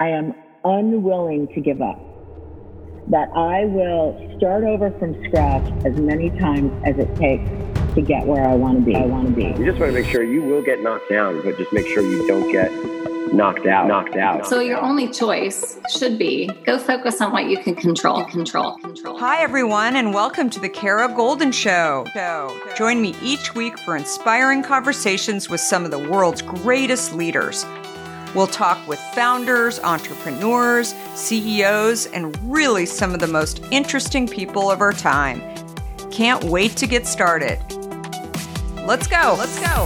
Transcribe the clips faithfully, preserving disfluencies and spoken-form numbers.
I am unwilling to give up, that I will start over from scratch as many times as it takes to get where I want to be. I want to be. You just want to make sure you will get knocked down, but just make sure you don't get knocked out, knocked out. So your only choice should be go focus on what you can control, control, control. Hi, everyone, and welcome to the Kara Goldin Show. Join me each week for inspiring conversations with some of the world's greatest leaders. We'll talk with founders, entrepreneurs, C E Os, and really some of the most interesting people of our time. Can't wait to get started. Let's go. Let's go.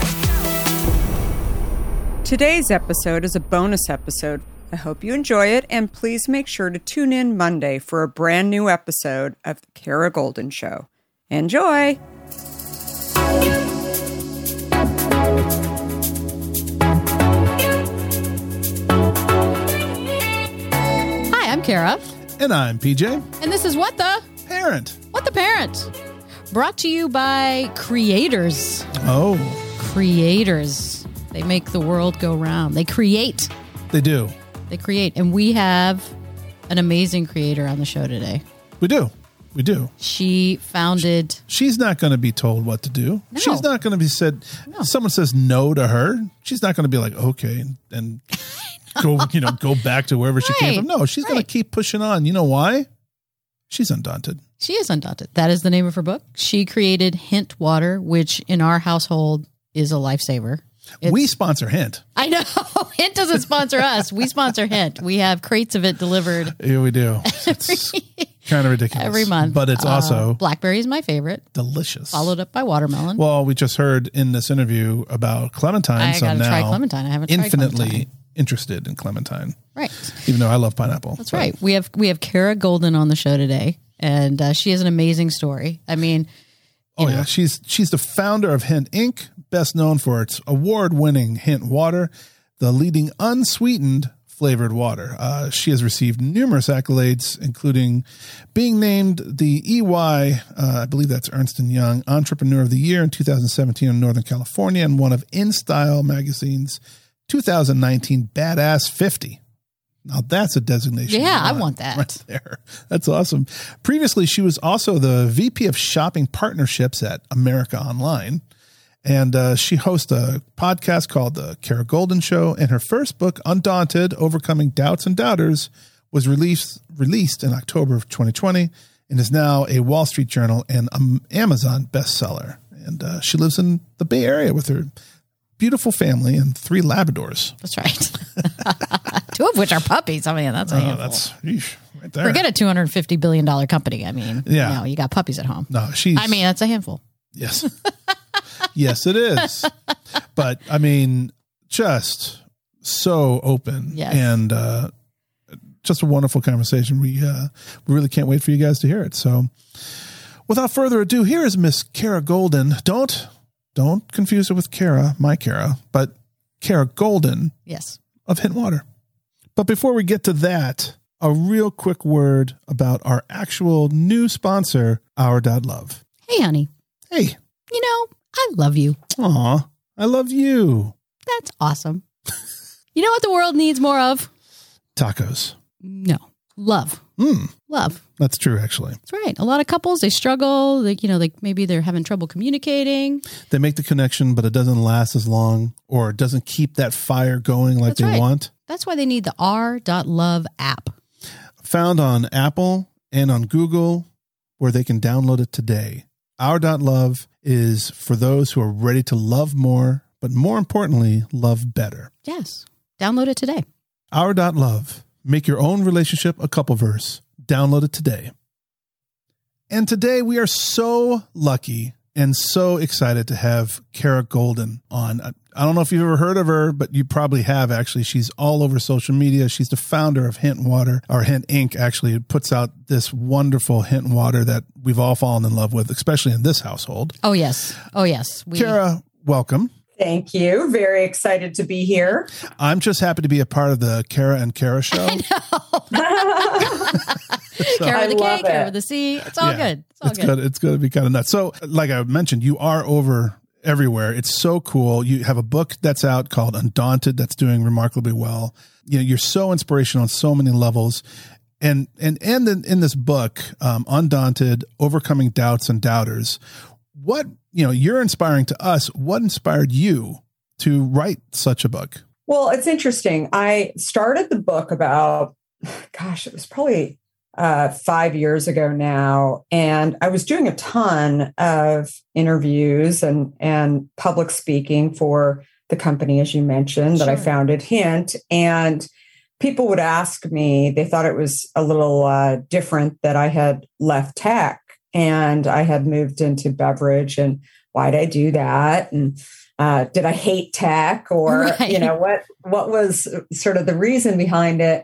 Today's episode is a bonus episode. I hope you enjoy it, and please make sure to tune in Monday for a brand new episode of The Kara Goldin Show. Enjoy! Hi, I'm Kara. And I'm P J. And this is What the Parent. What the Parent. Brought to you by creators. Oh. Creators. They make the world go round. They create. They do. They create. And we have an amazing creator on the show today. We do. We do. She founded... She's not going to be told what to do. No. She's not going to be said... No. Someone says no to her. She's not going to be like, okay, and, and go, you know, go back to wherever she Right. came from. No, she's Right. going to keep pushing on. You know why? She's undaunted. She is undaunted. That is the name of her book. She created Hint Water, which in our household is a lifesaver. It's, we sponsor Hint. I know. Hint doesn't sponsor us. We sponsor Hint. We have crates of it delivered. Yeah, we do. It's kind of ridiculous. Every month. But it's Uh, also blackberry is my favorite. delicious. Followed up by watermelon. Well, we just heard in this interview about clementine. I so gotta now try clementine. I haven't tried infinitely clementine. interested in clementine. Right. Even though I love pineapple. That's but- right. We have we have Kara Goldin on the show today, and uh, she has an amazing story. I mean, you Oh know, yeah, she's she's the founder of Hint Incorporated, best known for its award-winning Hint Water, the leading unsweetened flavored water. Uh, she has received numerous accolades, including being named the E Y, uh, I believe that's Ernst and Young, Entrepreneur of the Year in two thousand seventeen in Northern California, and one of InStyle magazine's two thousand nineteen Badass fifty. Now that's a designation. Yeah, I you want that. right there. That's awesome. Previously, she was also the V P of Shopping Partnerships at America Online. And uh, she hosts a podcast called The Kara Goldin Show. And her first book, Undaunted, Overcoming Doubts and Doubters, was released released in October of twenty twenty and is now a Wall Street Journal and um, Amazon bestseller. And uh, she lives in the Bay Area with her beautiful family and three Labradors. that's right. Two of which are puppies. I mean, that's a Oh, handful. that's eesh, right there. Forget a two hundred fifty billion dollars company. I mean, Yeah. you know, you got puppies at home. No, she's. I mean, that's a handful. Yes. Yes, it is. But I mean, just so open Yes. and uh, just a wonderful conversation. We uh, we really can't wait for you guys to hear it. So without further ado, here is Miss Kara Goldin. Don't don't confuse her with Kara, my Kara, but Kara Goldin Yes. of Hint Water. But before we get to that, a real quick word about our actual new sponsor, Our Love. Hey, honey. Hey. You know, I love you. Aw, I love you. That's awesome. You know what the world needs more of? Tacos. No. Love. Mm, Love. that's true, actually. That's right. A lot of couples, they struggle. Like, you know, like maybe they're having trouble communicating. They make the connection, but it doesn't last as long, or it doesn't keep that fire going like That's they right. want. That's why they need the R Love app. Found on Apple and on Google, where they can download it today. Our Love is for those who are ready to love more, but more importantly, love better. Yes. Download it today. Our Love. Make your own relationship a couple verse. Download it today. And today we are so lucky and so excited to have Kara Goldin on. I don't know if you've ever heard of her, but you probably have, actually. She's all over social media. She's the founder of Hint Water, or Hint Incorporated, actually. It puts out this wonderful Hint Water that we've all fallen in love with, especially in this household. Oh, yes. Oh, yes. We, Kara, welcome. Thank you. Very excited to be here. I'm just happy to be a part of the Kara and Kara show. I know. Kara I with the love K, Kara it. with the C. It's all Yeah, good. It's all it's good. good. It's going to be kind of nuts. So, like I mentioned, you are over everywhere. It's so cool. You have a book that's out called Undaunted that's doing remarkably well. You know, you're so inspirational on so many levels. And and and in, in this book, um, Undaunted, Overcoming Doubts and Doubters, what, you know, you're inspiring to us. What inspired you to write such a book? Well, it's interesting. I started the book about, gosh, it was probably uh, five years ago now. And I was doing a ton of interviews and, and public speaking for the company, as you mentioned, that Sure. I founded, Hint. And people would ask me, they thought it was a little uh, different that I had left tech and I had moved into beverage, and why'd I do that? And uh, did I hate tech, or, Right. you know, what, what was sort of the reason behind it?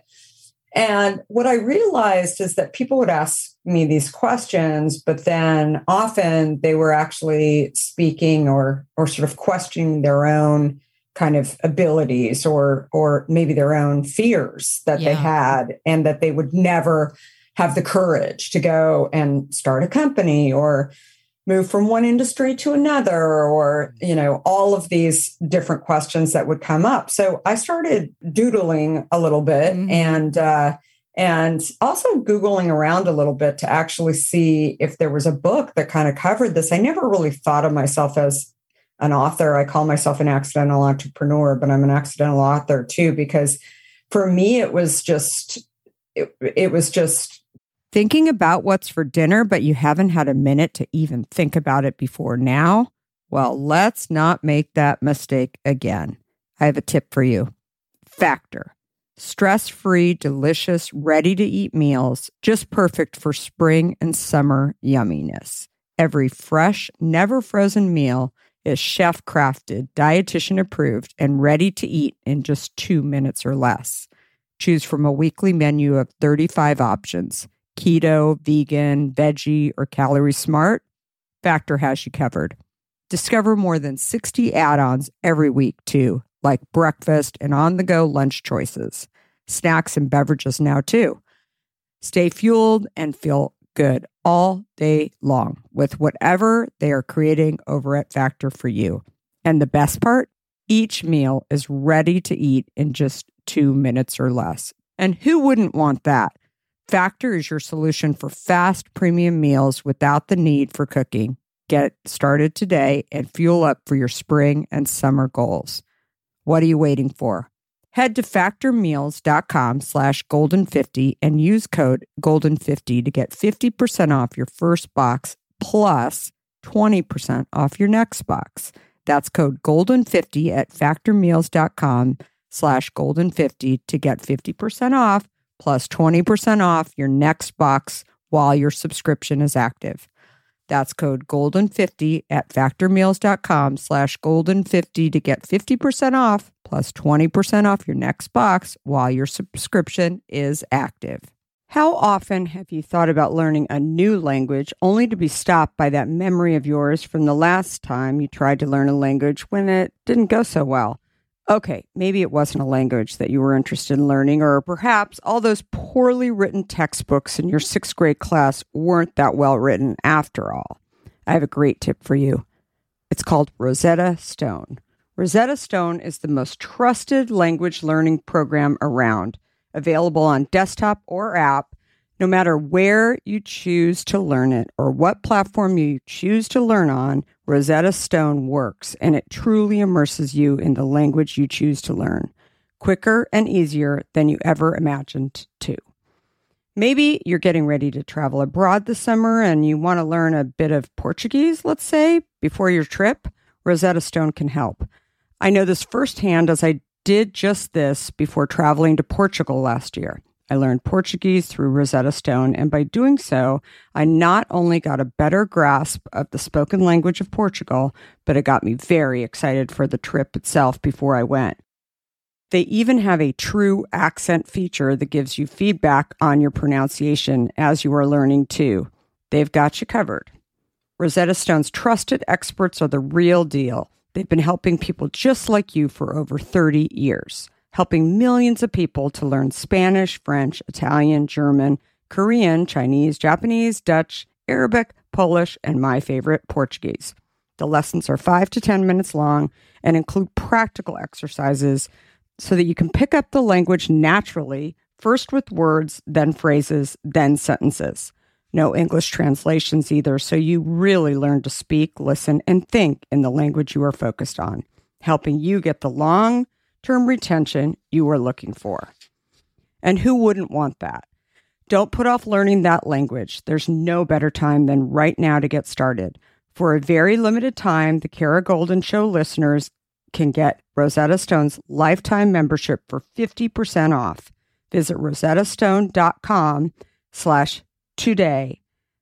And what I realized is that people would ask me these questions, but then often they were actually speaking or, or sort of questioning their own kind of abilities, or or maybe their own fears that Yeah. they had, and that they would never have the courage to go and start a company or move from one industry to another, or, you know, all of these different questions that would come up. So I started doodling a little bit, Mhm. and uh, and also Googling around a little bit to actually see if there was a book that kind of covered this. I never really thought of myself as an author. I call myself an accidental entrepreneur, but I'm an accidental author too, because for me, it was just, it, it was just. Thinking about what's for dinner, but you haven't had a minute to even think about it before now? Well, let's not make that mistake again. I have a tip for you. Factor. Stress-free, delicious, ready-to-eat meals, just perfect for spring and summer yumminess. Every fresh, never frozen meal is chef-crafted, dietitian-approved, and ready to eat in just two minutes or less. Choose from a weekly menu of thirty-five options: keto, vegan, veggie, or calorie smart. Factor has you covered. Discover more than sixty add-ons every week, too, like breakfast and on-the-go lunch choices. Snacks and beverages now, too. Stay fueled and feel good all day long with whatever they are creating over at Factor for you. And the best part? Each meal is ready to eat in just two minutes or less. And who wouldn't want that? Factor is your solution for fast premium meals without the need for cooking. Get started today and fuel up for your spring and summer goals. What are you waiting for? Head to factormeals.com slash golden50 and use code golden fifty to get fifty percent off your first box plus twenty percent off your next box. That's code golden fifty at factormeals.com slash golden50 to get fifty percent off plus twenty percent off your next box while your subscription is active. That's code golden fifty at factormeals.com slash golden50 to get fifty percent off plus twenty percent off your next box while your subscription is active. How often have you thought about learning a new language only to be stopped by that memory of yours from the last time you tried to learn a language when it didn't go so well? Okay, maybe it wasn't a language that you were interested in learning, or perhaps all those poorly written textbooks in your sixth grade class weren't that well written after all. I have a great tip for you. It's called Rosetta Stone. Rosetta Stone is the most trusted language learning program around, available on desktop or app, no matter where you choose to learn it or what platform you choose to learn on. Rosetta Stone works, and it truly immerses you in the language you choose to learn, quicker and easier than you ever imagined to. Maybe you're getting ready to travel abroad this summer and you want to learn a bit of Portuguese, let's say, before your trip. Rosetta Stone can help. I know this firsthand, as I did just this before traveling to Portugal last year. I learned Portuguese through Rosetta Stone, and by doing so, I not only got a better grasp of the spoken language of Portugal, but it got me very excited for the trip itself before I went. They even have a true accent feature that gives you feedback on your pronunciation as you are learning too. They've got you covered. Rosetta Stone's trusted experts are the real deal. They've been helping people just like you for over thirty years. Helping millions of people to learn Spanish, French, Italian, German, Korean, Chinese, Japanese, Dutch, Arabic, Polish, and my favorite, Portuguese. The lessons are five to ten minutes long and include practical exercises so that you can pick up the language naturally, first with words, then phrases, then sentences. No English translations either, so you really learn to speak, listen, and think in the language you are focused on, helping you get the long-term retention you are looking for. And who wouldn't want that? Don't put off learning that language. There's no better time than right now to get started. For a very limited time, the Kara Goldin Show listeners can get Rosetta Stone's lifetime membership for fifty percent off. Visit rosettastone.com slash today.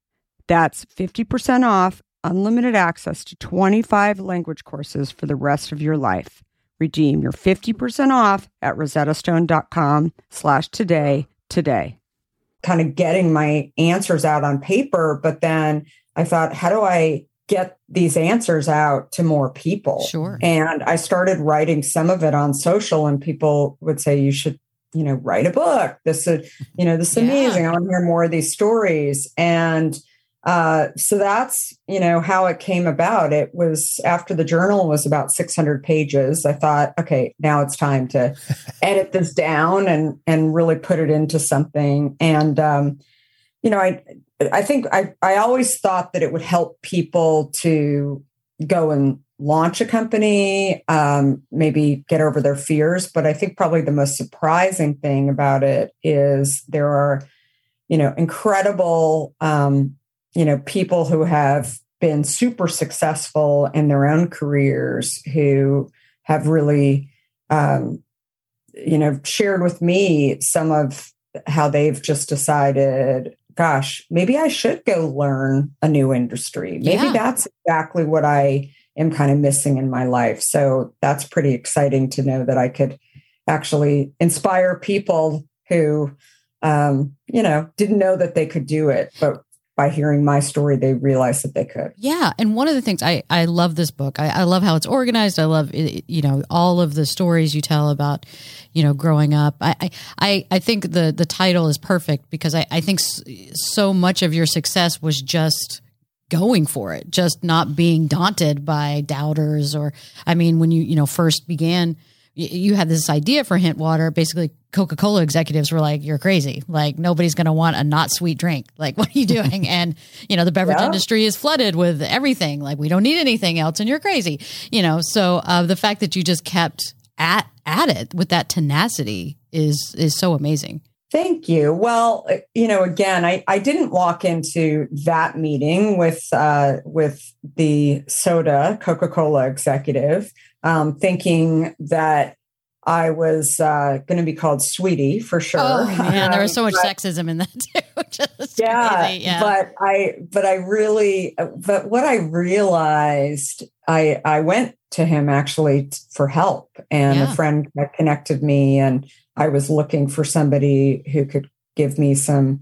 That's fifty percent off, unlimited access to twenty-five language courses for the rest of your life. Redeem your fifty percent off at rosettastone.com slash today today. Kind of getting my answers out on paper, but then I thought, how do I get these answers out to more people? Sure. And I started writing some of it on social, and people would say, you should, you know, write a book. This is, you know, this is Yeah. amazing. I want to hear more of these stories. And uh, so that's, you know, how it came about. It was after the journal was about six hundred pages. I thought, okay, now it's time to edit this down and, and really put it into something. And, um, you know, I, I think I, I always thought that it would help people to go and launch a company, um, maybe get over their fears. But I think probably the most surprising thing about it is there are, you know, incredible, um, you know, people who have been super successful in their own careers who have really, um, you know, shared with me some of how they've just decided, gosh, maybe I should go learn a new industry. Maybe Yeah. that's exactly what I am kind of missing in my life. So that's pretty exciting to know that I could actually inspire people who, um, you know, didn't know that they could do it, but by hearing my story, they realized that they could. Yeah. And one of the things I, I love this book. I, I love how it's organized. I love, it, you know, all of the stories you tell about, you know, growing up. I, I, I think the, the title is perfect because I, I think so much of your success was just going for it, just not being daunted by doubters. Or, I mean, when you, you know, first began, you, you had this idea for Hint Water. Basically, Coca-Cola executives were like, you're crazy. Like, nobody's going to want a not sweet drink. Like, what are you doing? And, you know, the beverage Yeah. industry is flooded with everything. Like, we don't need anything else and you're crazy. You know, so uh, the fact that you just kept at, at it with that tenacity is, is so amazing. Thank you. Well, you know, again, I, I didn't walk into that meeting with uh, with the soda Coca-Cola executive um, thinking that I was uh, going to be called Sweetie for sure. Oh man, there was so much but, sexism in that too. Just yeah, crazy. Yeah, but I, but I really, but what I realized, I, I went to him actually t- for help, and Yeah. a friend connected me, and I was looking for somebody who could give me some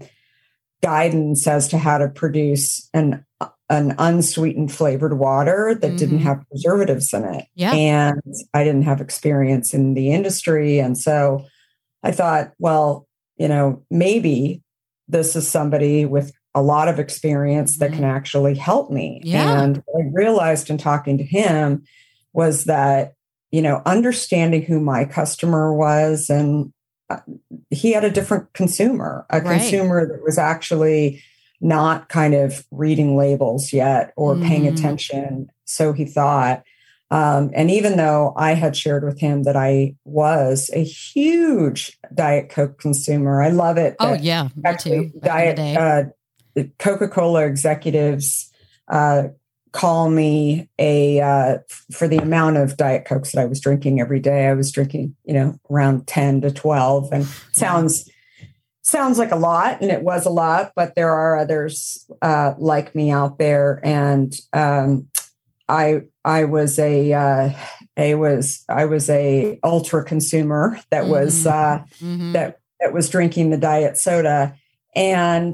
guidance as to how to produce an an unsweetened flavored water that Mhm. didn't have preservatives in it. Yeah. And I didn't have experience in the industry. And so I thought, well, you know, maybe this is somebody with a lot of experience that Mhm. can actually help me. Yeah. And what I realized in talking to him was that, you know, understanding who my customer was, and uh, he had a different consumer, a Right. consumer that was actually not kind of reading labels yet or paying Mm. attention. So he thought. Um, and even though I had shared with him that I was a huge Diet Coke consumer, I love it. Oh that yeah, me actually too. Back in the Diet day. uh, the Coca-Cola executives uh, call me a uh, for the amount of Diet Cokes that I was drinking every day. I was drinking, you know, around ten to twelve, and sounds sounds like a lot, and it was a lot. But there are others uh, like me out there, and um, I I was a uh, I was I was a ultra consumer that was uh, Mhm. that that was drinking the diet soda. And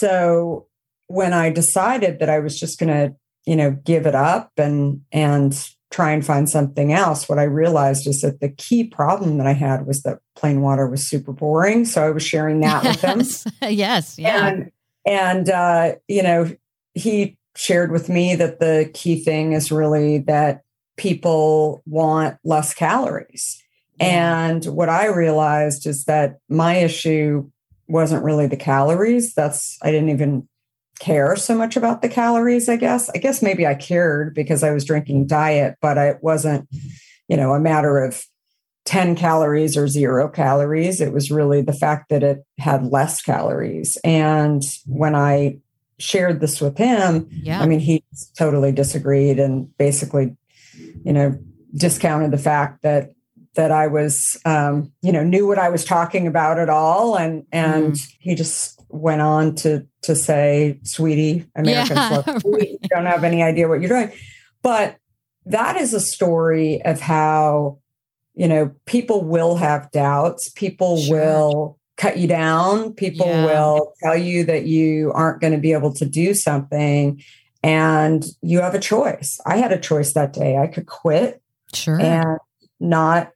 so when I decided that I was just going to, you know, give it up and and try and find something else, what I realized is that the key problem that I had was that plain water was super boring. So I was sharing that with him. Yes, yes, yeah. And and uh, you know, he shared with me that the key thing is really that people want less calories. And what I realized is that my issue wasn't really the calories. That's, I didn't even care so much about the calories, I guess. I guess maybe I cared because I was drinking diet, but it wasn't, you know, a matter of ten calories or zero calories. It was really the fact that it had less calories. And when I shared this with him, yeah. I mean, he totally disagreed and basically, you know, discounted the fact that that I was, um, you know, knew what I was talking about at all. And, and mm. he just went on to, to say, sweetie, Americans yeah, love food. Right. You don't have any idea what you're doing. But that is a story of how, you know, people will have doubts. People sure. will cut you down. People yeah. will tell you that you aren't going to be able to do something. And you have a choice. I had a choice that day. I could quit sure. and not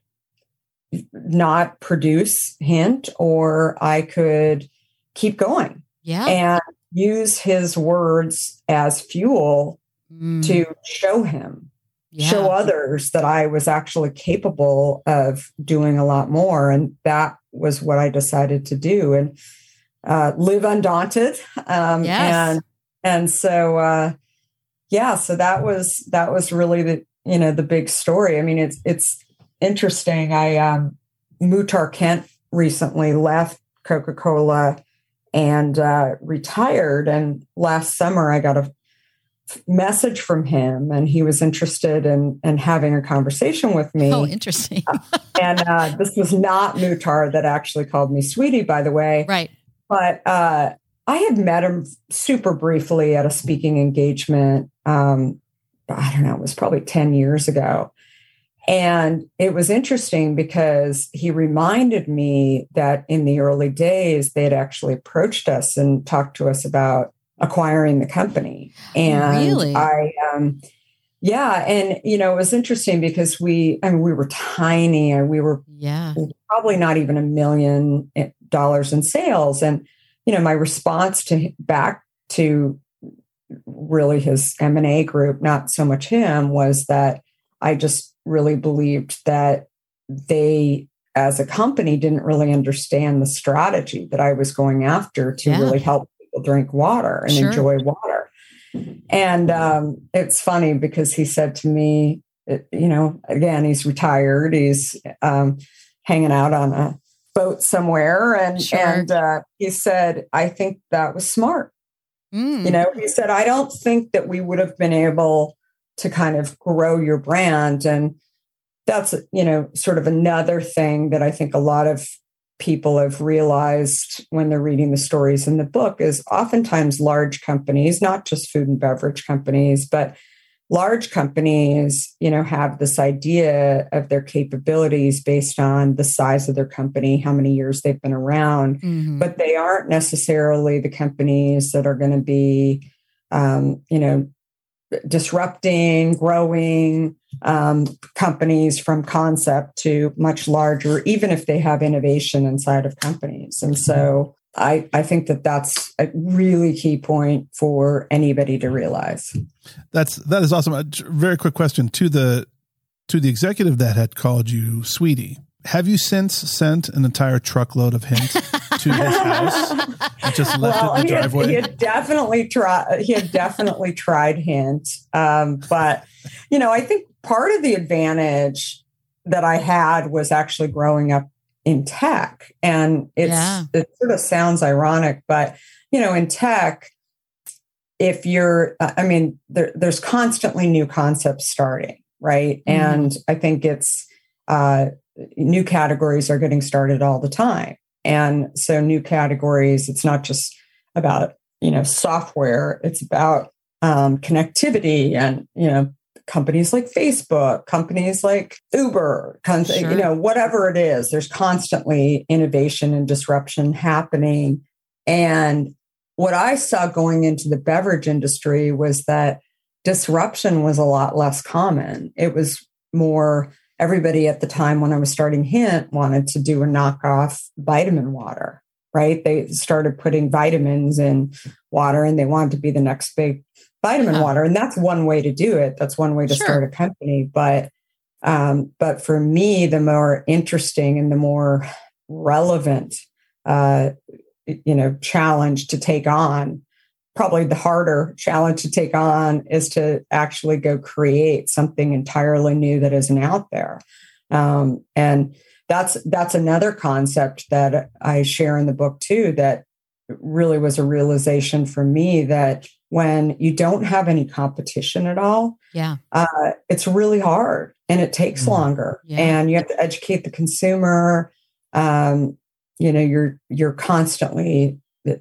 not produce Hint, or I could keep going yeah. and use his words as fuel mm. to show him, yeah. show others that I was actually capable of doing a lot more. And that was what I decided to do, and uh, live undaunted. Um, yes. And and so, uh, yeah, so that was that was really the you know the big story. I mean, it's it's interesting. I um, Muhtar Kent recently left Coca-Cola and uh, retired. And last summer, I got a message from him, and he was interested in, in having a conversation with me. Oh, interesting. and uh, this was not Muhtar that actually called me sweetie, by the way. Right. But uh, I had met him super briefly at a speaking engagement. Um, I don't know, it was probably ten years ago. And it was interesting because he reminded me that in the early days, they had actually approached us and talked to us about acquiring the company. And really? I, um, yeah. And, you know, it was interesting because we, I mean, we were tiny and we were yeah. probably not even a million dollars in sales. And, you know, my response to back to really his M and A group, not so much him, was that I just really believed that they, as a company, didn't really understand the strategy that I was going after to yeah. really help people drink water and sure. enjoy water. And um, it's funny because he said to me, you know, again, he's retired. He's um, hanging out on a boat somewhere. And, sure. and uh, he said, I think that was smart. Mm. You know, he said, I don't think that we would have been able to kind of grow your brand. And that's, you know, sort of another thing that I think a lot of people have realized when they're reading the stories in the book is oftentimes large companies, not just food and beverage companies, but large companies, you know, have this idea of their capabilities based on the size of their company, how many years they've been around, mm-hmm. but they aren't necessarily the companies that are going to be, um, you know, disrupting, growing um, companies from concept to much larger, even if they have innovation inside of companies. And so I, I think that that's a really key point for anybody to realize. That's that is awesome. A very quick question to the to the executive that had called you sweetie. Have you since sent an entire truckload of Hint to his house and just left well, it in the driveway? He had, he had definitely tried. He had definitely tried Hint, um, but you know, I think part of the advantage that I had was actually growing up in tech, and it's yeah. it sort of sounds ironic, but you know, in tech, if you're, I mean, there, there's constantly new concepts starting, right? Mm-hmm. And I think it's. Uh, new categories are getting started all the time. And so new categories, it's not just about, you know, software, it's about um, connectivity and, you know, companies like Facebook, companies like Uber, con- sure. you know, whatever it is, there's constantly innovation and disruption happening. And what I saw going into the beverage industry was that disruption was a lot less common. It was more everybody at the time when I was starting Hint wanted to do a knockoff vitamin water, right? They started putting vitamins in water and they wanted to be the next big vitamin Yeah. water. And that's one way to do it. That's one way to Sure. start a company. But, um, but for me, the more interesting and the more relevant, uh, you know, challenge to take on, probably the harder challenge to take on, is to actually go create something entirely new that isn't out there. Um, and that's, that's another concept that I share in the book too, that really was a realization for me, that when you don't have any competition at all, Yeah. uh, it's really hard and it takes Mm. longer, Yeah. and you have to educate the consumer. Um, you know, you're, you're constantly,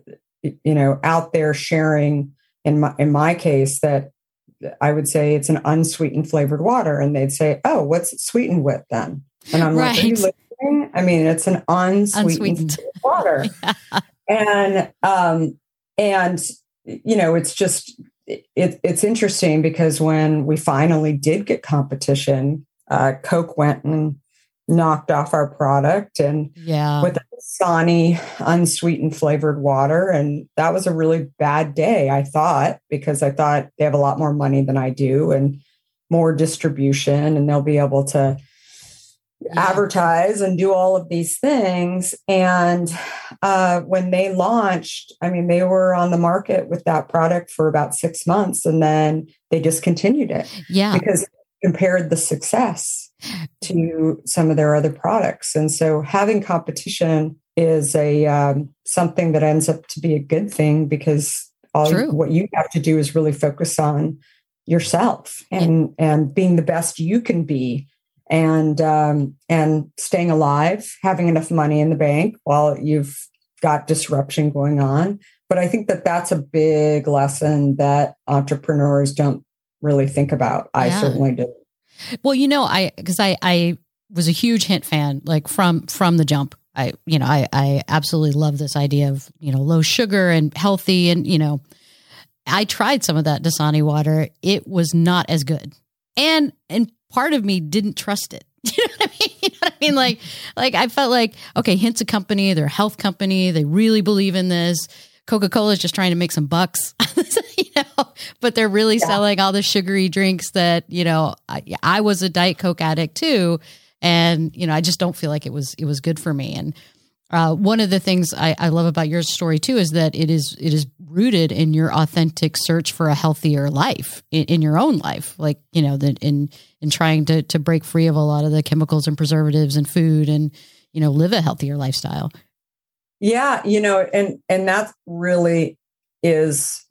you know, out there sharing, in my, in my case, that I would say it's an unsweetened flavored water. And they'd say, oh, what's it sweetened with then? And I'm like, are you Right. listening? I mean, it's an unsweetened, Unsweetened. water. Yeah. And, um, and, you know, it's just, it, it's interesting because when we finally did get competition, uh, Coke went and knocked off our product, and Yeah. with Dasani unsweetened flavored water. And that was a really bad day, I thought, because I thought they have a lot more money than I do and more distribution, and they'll be able to Yeah. advertise and do all of these things. And uh, when they launched, I mean, they were on the market with that product for about six months and then they discontinued it Yeah. because compared the success to some of their other products. And so having competition is a um, something that ends up to be a good thing, because all True. what you have to do is really focus on yourself and and being the best you can be, and um, and staying alive, having enough money in the bank while you've got disruption going on. But I think that that's a big lesson that entrepreneurs don't really think about. I Yeah. certainly do. Well, you know, I, cause I, I was a huge Hint fan, like from, from the jump. I, you know, I, I absolutely love this idea of, you know, low sugar and healthy. And, you know, I tried some of that Dasani water. It was not as good. And, and part of me didn't trust it. You know what I mean? You know what I mean? Like, like I felt like, okay, Hint's a company, they're a health company. They really believe in this. Coca-Cola is just trying to make some bucks, you know, but they're really Yeah. selling all the sugary drinks that, you know, I, I was a Diet Coke addict too. And, you know, I just don't feel like it was, it was good for me. And uh, one of the things I, I love about your story too, is that it is, it is rooted in your authentic search for a healthier life in, in your own life. Like, you know, that in, in trying to, to break free of a lot of the chemicals and preservatives in food and, you know, live a healthier lifestyle. Yeah, you know, and and that really is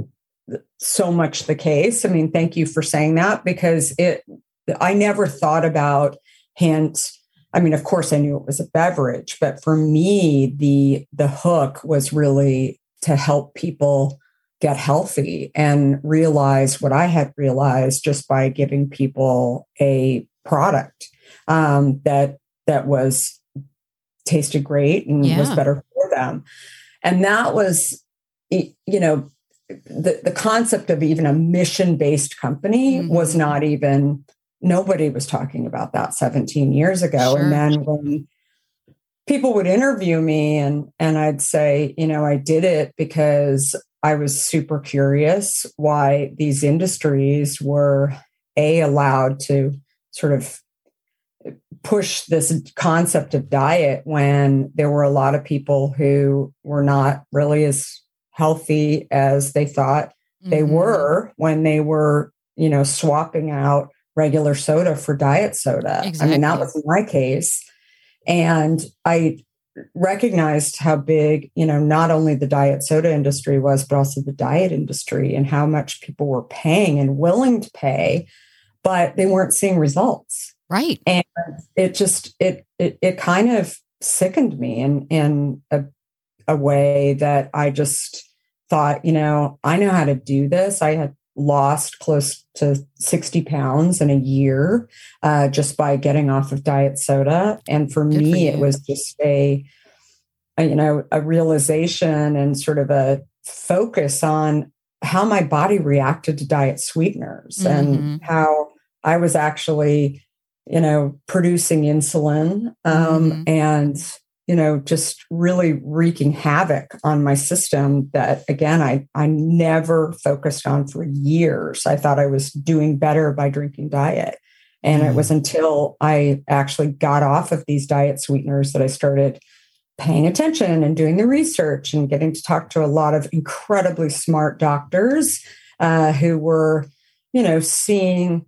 so much the case. I mean, thank you for saying that, because it I never thought about Hint. I mean, of course I knew it was a beverage, but for me, the the hook was really to help people get healthy and realize what I had realized just by giving people a product um, that that was tasted great and Yeah. was better for them. And that was, you know, the, the concept of even a mission-based company Mhm. was not even, nobody was talking about that seventeen years ago. Sure. And then when people would interview me and, and I'd say, you know, I did it because I was super curious why these industries were A, allowed to sort of push this concept of diet when there were a lot of people who were not really as healthy as they thought they Mhm. were when they were, you know, swapping out regular soda for diet soda. I mean, that Exactly. was my case. And I recognized how big, you know, not only the diet soda industry was, but also the diet industry, and how much people were paying and willing to pay, but they weren't seeing results. Right. And it just, it, it, it kind of sickened me in, in a, a way that I just thought, you know, I know how to do this. I had lost close to sixty pounds in a year uh, just by getting off of diet soda. And for Good for me, you. it was just a, a, you know, a realization and sort of a focus on how my body reacted to diet sweeteners Mhm. and how I was actually, you know, producing insulin um, Mhm. and you know, just really wreaking havoc on my system that, again, I, I never focused on for years. I thought I was doing better by drinking diet. And mm. it was until I actually got off of these diet sweeteners that I started paying attention and doing the research and getting to talk to a lot of incredibly smart doctors uh, who were, you know, seeing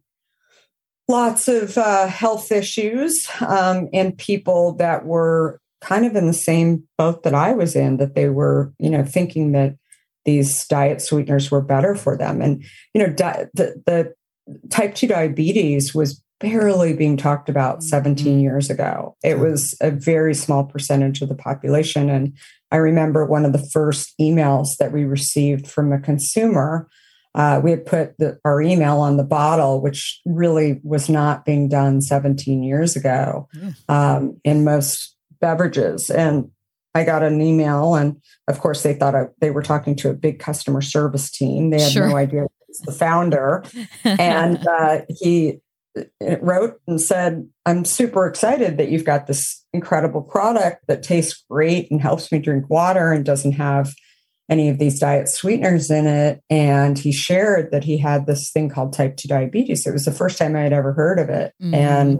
lots of uh, health issues um, in people that were kind of in the same boat that I was in, that they were, you know, thinking that these diet sweeteners were better for them. And, you know, di- the, the type two diabetes was barely being talked about seventeen years ago. It was a very small percentage of the population. And I remember one of the first emails that we received from a consumer, uh, we had put the, our email on the bottle, which really was not being done seventeen years ago um, in most beverages. And I got an email, and of course they thought I, they were talking to a big customer service team. They had sure. no idea it was the founder. And uh, he wrote and said, I'm super excited that you've got this incredible product that tastes great and helps me drink water and doesn't have any of these diet sweeteners in it. And he shared that he had this thing called type two diabetes. It was the first time I had ever heard of it. Mm-hmm. And,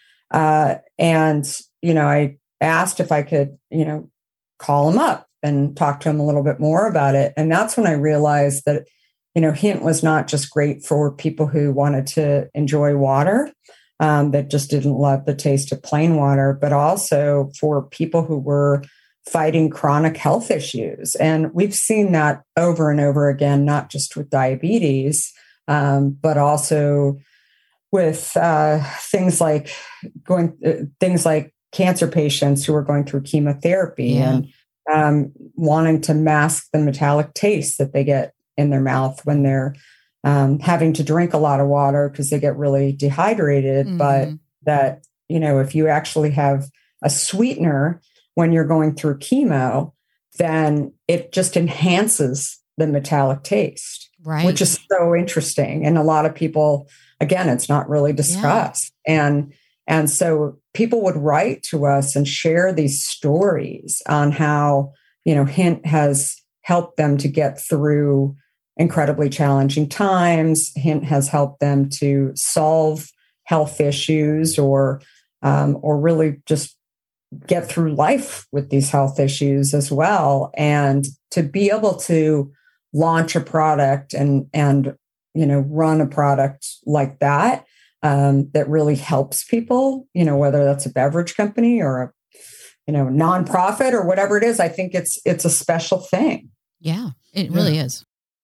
uh, and, you know, I asked if I could, you know, call him up and talk to him a little bit more about it. And that's when I realized that, you know, Hint was not just great for people who wanted to enjoy water, um, that just didn't love the taste of plain water, but also for people who were fighting chronic health issues. And we've seen that over and over again, not just with diabetes, um, but also with uh, things like going, uh, things like cancer patients who are going through chemotherapy yeah. and um, wanting to mask the metallic taste that they get in their mouth when they're um, having to drink a lot of water because they get really dehydrated. Mm-hmm. But that, you know, if you actually have a sweetener when you're going through chemo, then it just enhances the metallic taste, right? Which is so interesting. And a lot of people, again, it's not really discussed. Yeah. And And so people would write to us and share these stories on how, you know, Hint has helped them to get through incredibly challenging times. Hint has helped them to solve health issues or, um, or really just get through life with these health issues as well. And to be able to launch a product and, and, you know, run a product like that, Um, that really helps people, you know, whether that's a beverage company or a, you know, nonprofit or whatever it is. I think it's it's a special thing. Yeah, it really yeah. is.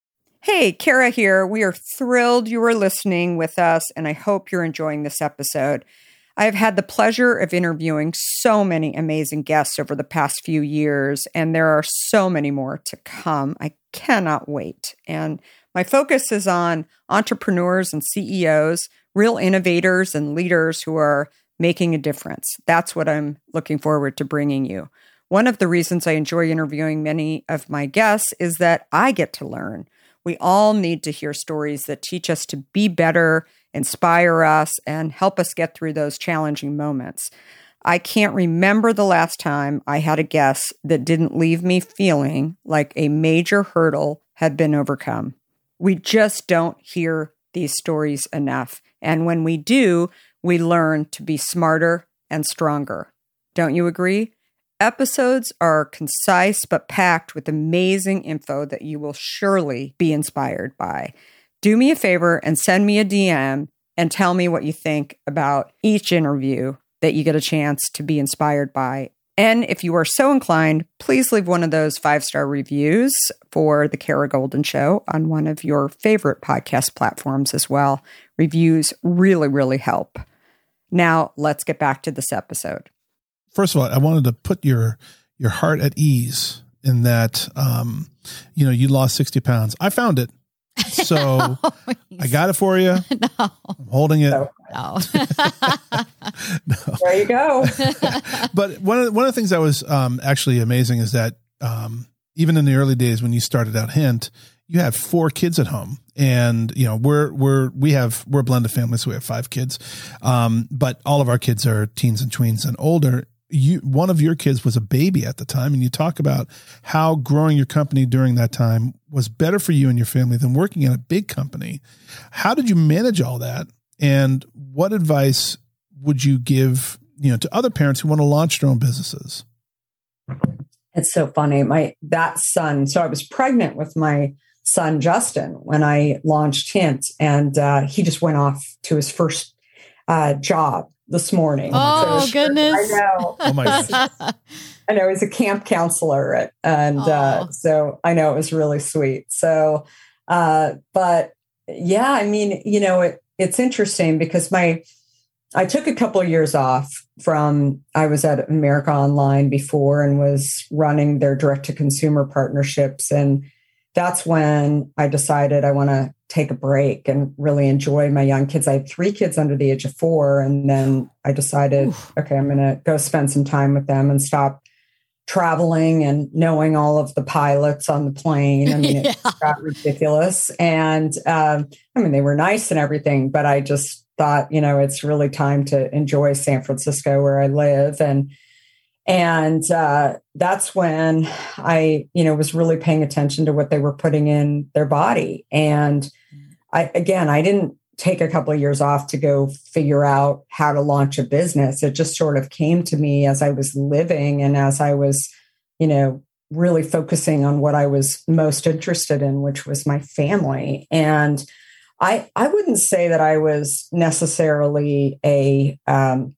Hey, Kara here. We are thrilled you are listening with us, and I hope you're enjoying this episode. I have had the pleasure of interviewing so many amazing guests over the past few years, and there are so many more to come. I cannot wait. And my focus is on entrepreneurs and C E Os, real innovators and leaders who are making a difference. That's what I'm looking forward to bringing you. One of the reasons I enjoy interviewing many of my guests is that I get to learn. We all need to hear stories that teach us to be better, inspire us, and help us get through those challenging moments. I can't remember the last time I had a guest that didn't leave me feeling like a major hurdle had been overcome. We just don't hear these stories enough. And when we do, we learn to be smarter and stronger. Don't you agree? Episodes are concise but packed with amazing info that you will surely be inspired by. Do me a favor and send me a D M and tell me what you think about each interview that you get a chance to be inspired by. And if you are so inclined, please leave one of those five-star reviews for The Kara Goldin Show on one of your favorite podcast platforms as well. Reviews really, really help. Now, let's get back to this episode. First of all, I wanted to put your your heart at ease in that, um, you know, you lost sixty pounds. I found it. So no, I got it for you. No. I'm holding it. No. no. There you go. But one of the, one of the things that was um, actually amazing is that um, even in the early days when you started out Hint, you have four kids at home, and you know we're we're we have we're a blended family, so we have five kids, um, but all of our kids are teens and tweens and older. you, one of your kids was a baby at the time, and you talk about how growing your company during that time was better for you and your family than working at a big company. How did you manage all that? And what advice would you give, you know, to other parents who want to launch their own businesses? It's so funny. My, that son, so I was pregnant with my son, Justin, when I launched Hint, and uh, he just went off to his first uh, job this morning. Oh, so, goodness. I know. Oh my gosh. I know he's a camp counselor at, and uh, so I know it was really sweet. So, uh, but yeah, I mean, you know, it, it's interesting because my, I took a couple of years off from, I was at America Online before and was running their direct to consumer partnerships. And that's when I decided I want to take a break and really enjoy my young kids. I had three kids under the age of four. And then I decided, Oof. okay, I'm going to go spend some time with them and stop traveling and knowing all of the pilots on the plane. I mean, yeah. It got ridiculous. And um, I mean, they were nice and everything, but I just thought, you know, it's really time to enjoy San Francisco where I live. And And uh, that's when I, you know, was really paying attention to what they were putting in their body. And I, again, I didn't take a couple of years off to go figure out how to launch a business. It just sort of came to me as I was living and as I was, you know, really focusing on what I was most interested in, which was my family. And I, I wouldn't say that I was necessarily a, um,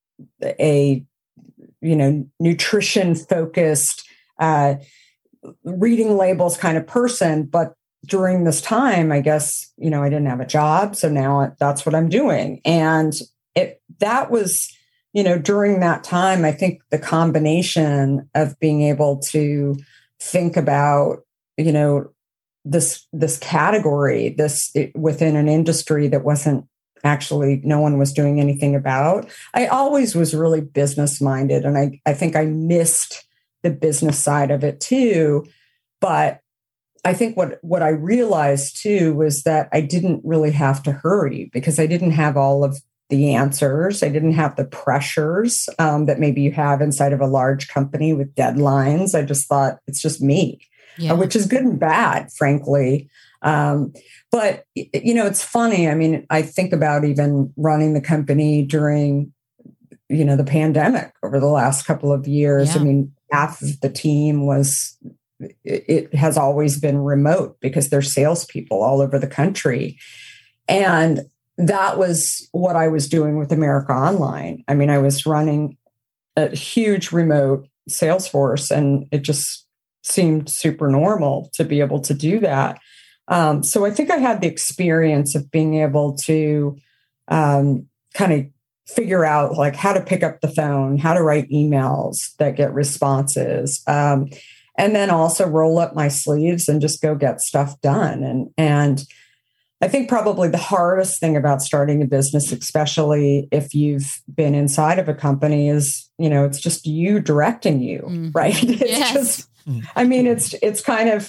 a, you know, nutrition focused, uh, reading labels kind of person. But during this time, I guess, you know, I didn't have a job. So now that's what I'm doing. And it, that was, you know, during that time, I think the combination of being able to think about, you know, this, this category, this it, within an industry that wasn't actually no one was doing anything about. I always was really business minded. And I, I think I missed the business side of it too. But I think what, what I realized too was that I didn't really have to hurry because I didn't have all of the answers. I didn't have the pressures um, that maybe you have inside of a large company with deadlines. I just thought it's just me, yeah. uh, which is good and bad, frankly. Um, but, you know, it's funny. I mean, I think about even running the company during, you know, the pandemic over the last couple of years. Yeah. I mean, half of the team was, it has always been remote because they're salespeople all over the country. And that was what I was doing with America Online. I mean, I was running a huge remote sales force and it just seemed super normal to be able to do that. Um, so I think I had the experience of being able to um, kind of figure out like how to pick up the phone, how to write emails that get responses, um, and then also roll up my sleeves and just go get stuff done. And and I think probably the hardest thing about starting a business, especially if you've been inside of a company, is, you know, it's just you directing you, mm-hmm. right? It's yes. just. I mean, it's it's kind of,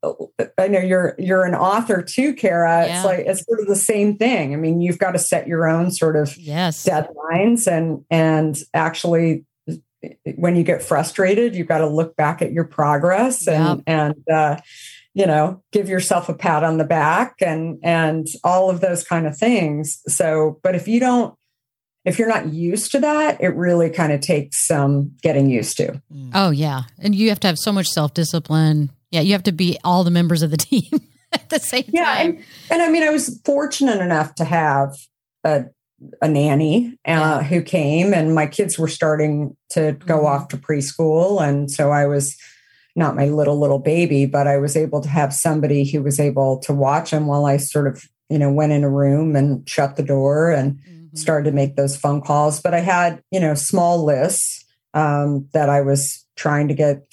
I know you're you're an author too, Kara. Yeah. It's like it's sort of the same thing. I mean, you've got to set your own sort of yes. deadlines, and and actually, when you get frustrated, you've got to look back at your progress and yep. and uh, you know, give yourself a pat on the back and and all of those kind of things. So, but if you don't. If you're not used to that, it really kind of takes some getting used to. Oh, yeah. And you have to have so much self-discipline. Yeah, you have to be all the members of the team at the same yeah, time. And, and I mean, I was fortunate enough to have a, a nanny uh, yeah. who came, and my kids were starting to go mm-hmm. off to preschool. And so I was not my little, little baby, but I was able to have somebody who was able to watch them while I sort of, you know, went in a room and shut the door and mm-hmm. started to make those phone calls. But I had, you know, small lists um, that I was trying to get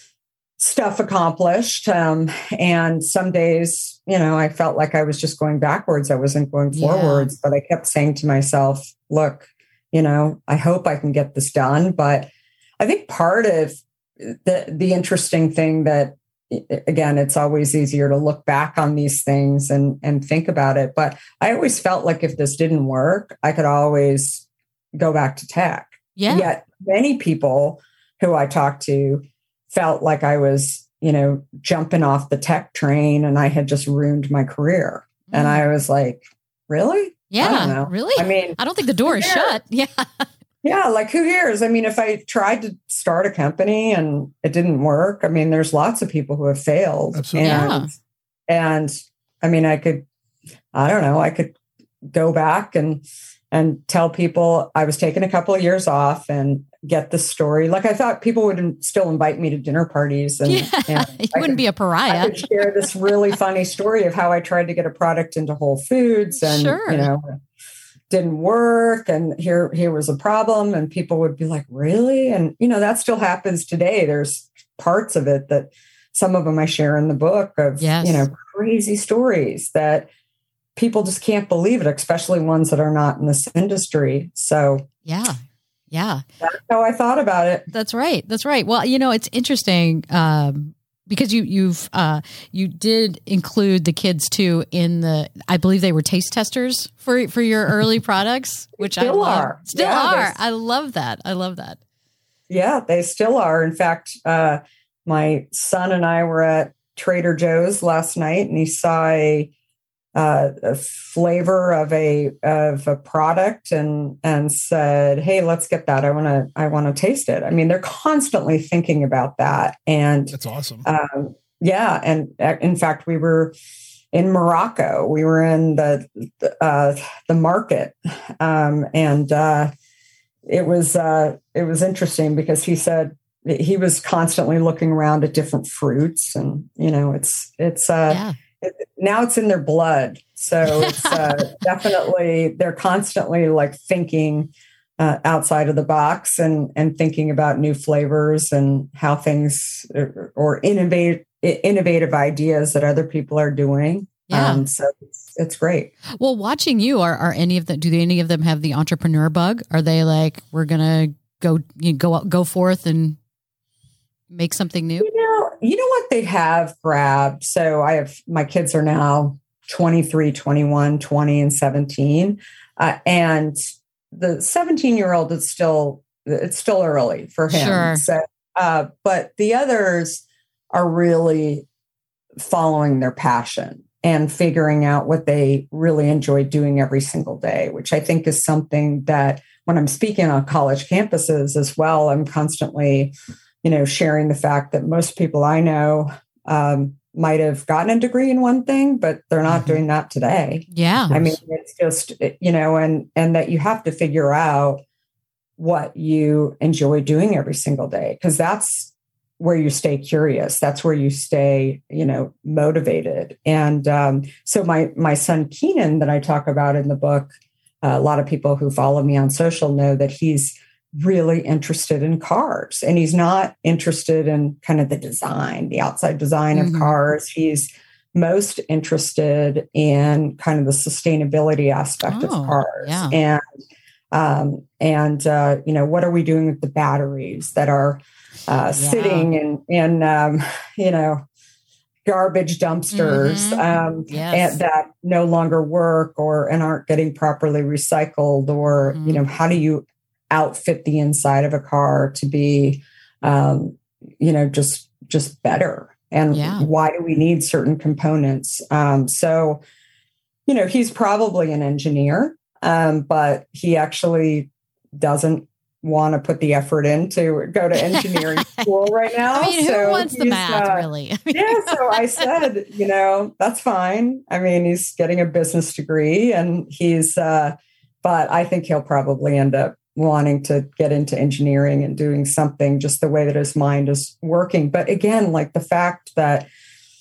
stuff accomplished. Um, and some days, you know, I felt like I was just going backwards. I wasn't going forwards, yeah. but I kept saying to myself, look, you know, I hope I can get this done. But I think part of the, the interesting thing that, again, it's always easier to look back on these things and, and think about it. But I always felt like if this didn't work, I could always go back to tech. Yeah. Yet many people who I talked to felt like I was, you know, jumping off the tech train and I had just ruined my career. Mm. And I was like, really? Yeah, I don't know. Really? I mean, I don't think the door is shut. Yeah. Yeah. Like who hears? I mean, if I tried to start a company and it didn't work, I mean, there's lots of people who have failed. Absolutely. And, Yeah. and I mean, I could, I don't know, I could go back and, and tell people I was taking a couple of years off and get the story. Like I thought people would still invite me to dinner parties and, Yeah. and You I wouldn't could, be a I pariah. could share this really funny story of how I tried to get a product into Whole Foods and, Sure. you know, didn't work. And here, here was a problem. And people would be like, really? And, you know, that still happens today. There's parts of it that some of them I share in the book of, Yes. you know, crazy stories that people just can't believe it, especially ones that are not in this industry. So Yeah. Yeah. that's how I thought about it. That's right. That's right. Well, you know, it's interesting um, because you you've uh, you did include the kids too in the. I believe they were taste testers for for your early products, which I Still love. are. Still Yeah, are. there's- I love that. I love that. Yeah, they still are. In fact, uh, my son and I were at Trader Joe's last night, and he saw a, uh, a flavor of a of a product, and and said, "Hey, let's get that. I want to I want to taste it." I mean, they're constantly thinking about that, and That's awesome. um, yeah, and uh, in fact, we were in Morocco. We were in the uh, the market, um, and. Uh, It was uh, it was interesting because he said he was constantly looking around at different fruits, and you know, it's it's uh, Yeah. it, now it's in their blood, so it's uh, definitely they're constantly like thinking uh, outside of the box and and thinking about new flavors and how things or, or innovate innovative ideas that other people are doing. Yeah. Um, so it's, it's great. Well, watching you, are are any of them? Do any of them have the entrepreneur bug? Are they like, we're gonna go you go out- go forth and make something new? You know, you know what they have grabbed. So I have my kids are now twenty-three, twenty-one, twenty, and seventeen, uh, and the seventeen year old is still it's still early for him. Sure. So, uh, but the others are really following their passion and figuring out what they really enjoy doing every single day, which I think is something that when I'm speaking on college campuses as well, I'm constantly, you know, sharing the fact that most people I know um, might have gotten a degree in one thing, but they're not Mm-hmm. doing that today. Yeah. I mean, it's just, you know, and, and that you have to figure out what you enjoy doing every single day, because that's where you stay curious. That's where you stay, you know, motivated. And um, so my my son Keenan, that I talk about in the book, uh, a lot of people who follow me on social know that he's really interested in cars, and he's not interested in kind of the design, the outside design Mhm. of cars. He's most interested in kind of the sustainability aspect Oh, of cars, yeah. and um, and uh, you know, what are we doing with the batteries that are Uh, Yeah. sitting in, in um, you know, garbage dumpsters Mhm. um, Yes. and that no longer work or and aren't getting properly recycled, or Mhm. you know, how do you outfit the inside of a car to be, um, you know, just just better? And Yeah. why do we need certain components? Um, so, you know, he's probably an engineer, um, but he actually doesn't want to put the effort in to go to engineering school right now. I mean, who So wants the he's, math, uh, really? yeah. So I said, you know, that's fine. I mean, he's getting a business degree, and he's, uh, but I think he'll probably end up wanting to get into engineering and doing something just the way that his mind is working. But again, like the fact that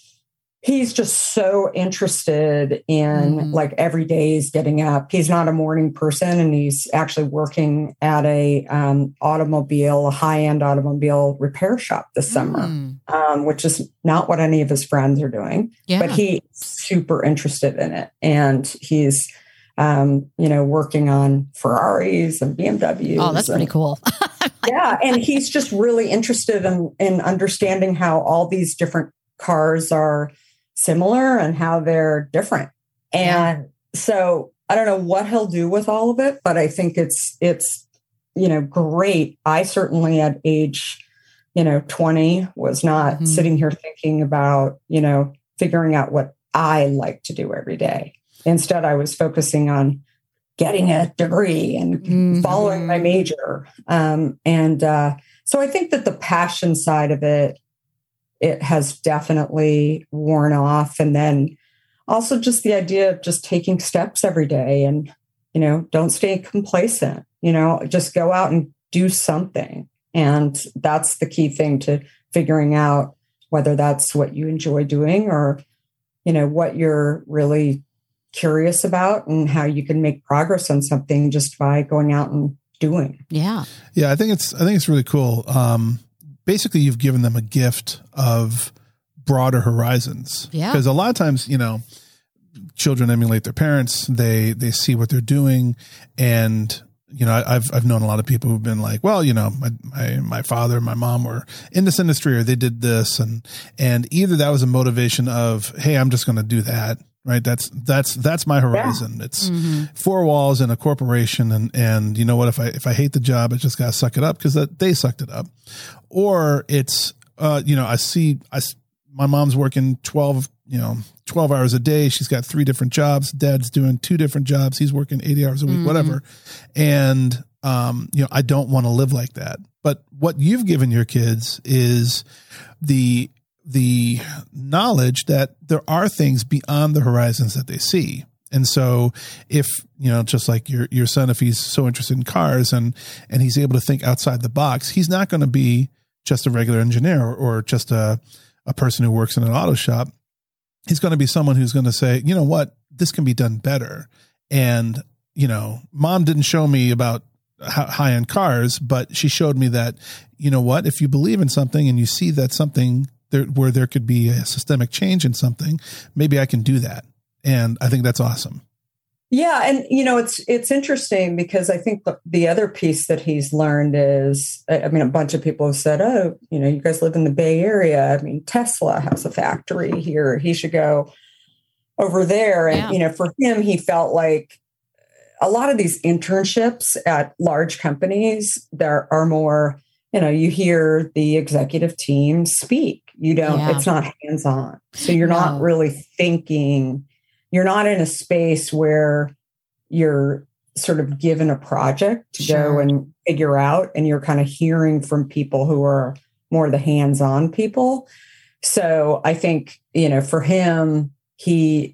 he's just so interested in Mhm. like every day he's getting up. He's not a morning person, and he's actually working at a um, automobile, a high-end automobile repair shop this summer, Mm. um, which is not what any of his friends are doing. Yeah. But he's super interested in it, and he's um, you know, working on Ferraris and B M Ws. Oh, that's pretty and- cool. yeah, and he's just really interested in in understanding how all these different cars are similar and how they're different. And so I don't know what he'll do with all of it, but I think it's it's you know, great. I certainly at age, you know, twenty was not mm-hmm. sitting here thinking about, you know, figuring out what I like to do every day. Instead, I was focusing on getting a degree and mm-hmm. following my major. Um, and uh, so I think that the passion side of it, it has definitely worn off. And then also just the idea of just taking steps every day and, you know, don't stay complacent, you know, just go out and do something. And that's the key thing to figuring out whether that's what you enjoy doing or, you know, what you're really curious about and how you can make progress on something just by going out and doing. Yeah. Yeah. I think it's, I think it's really cool. Um, basically you've given them a gift of broader horizons. Yeah. Because a lot of times, you know, children emulate their parents. They, they see what they're doing. And, you know, I've, I've known a lot of people who've been like, well, you know, my, my, my father, my mom were in this industry or they did this. And, and either that was a motivation of, hey, I'm just going to do that. Right. That's, that's, that's my horizon. Yeah. It's mm-hmm. four walls in a corporation. And, and you know what, if I, if I hate the job, I just got to suck it up because that they sucked it up. Or it's, uh, you know, I see, I, my mom's working twelve, you know, twelve hours a day. She's got three different jobs. Dad's doing two different jobs. He's working eighty hours a week, mm-hmm. whatever. And, um, you know, I don't want to live like that. But what you've given your kids is the, the knowledge that there are things beyond the horizons that they see. And so if, you know, just like your, your son, if he's so interested in cars and, and he's able to think outside the box, he's not going to be just a regular engineer or, or just a, a person who works in an auto shop. He's going to be someone who's going to say, you know what, this can be done better. And, you know, mom didn't show me about high end cars, but she showed me that, you know what, if you believe in something and you see that something there, where there could be a systemic change in something, maybe I can do that. And I think that's awesome. Yeah. And, you know, it's, it's interesting because I think the, the other piece that he's learned is, I mean, a bunch of people have said, oh, you know, you guys live in the Bay Area. I mean, Tesla has a factory here. He should go over there. And, yeah. you know, for him, he felt like a lot of these internships at large companies, there are more, you know, you hear the executive team speak. You don't, yeah. it's not hands-on. So you're no. not really thinking, you're not in a space where you're sort of given a project to sure. go and figure out, and you're kind of hearing from people who are more the hands-on people. So I think, you know, for him, he,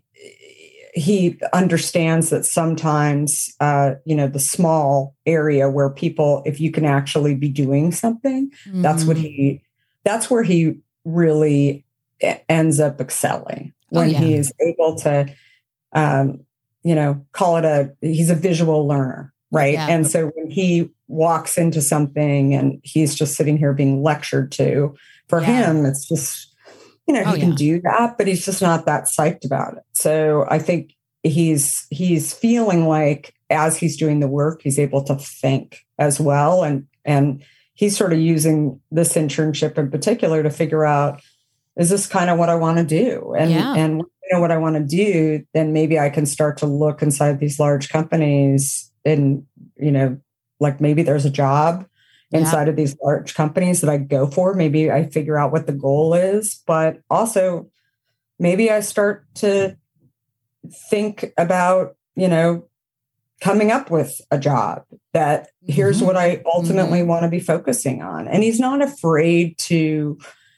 he understands that sometimes, uh, you know, the small area where people, if you can actually be doing something, mm-hmm. that's what he, that's where he really ends up excelling when oh, yeah. he is able to, um, you know, call it a, he's a visual learner, right? Yeah. And so when he walks into something and he's just sitting here being lectured to, for yeah. him, it's just, you know, he oh, can yeah. do that, but he's just not that psyched about it. So I think he's, he's feeling like as he's doing the work, he's able to think as well. And, and he's sort of using this internship in particular to figure out, is this kind of what I want to do? And, yeah. and when I know what I want to do, then maybe I can start to look inside these large companies and, you know, like maybe there's a job inside yeah. of these large companies that I go for. Maybe I figure out what the goal is, but also maybe I start to think about, you know, coming up with a job that here's mm-hmm. what I ultimately mm-hmm. want to be focusing on. And he's not afraid to,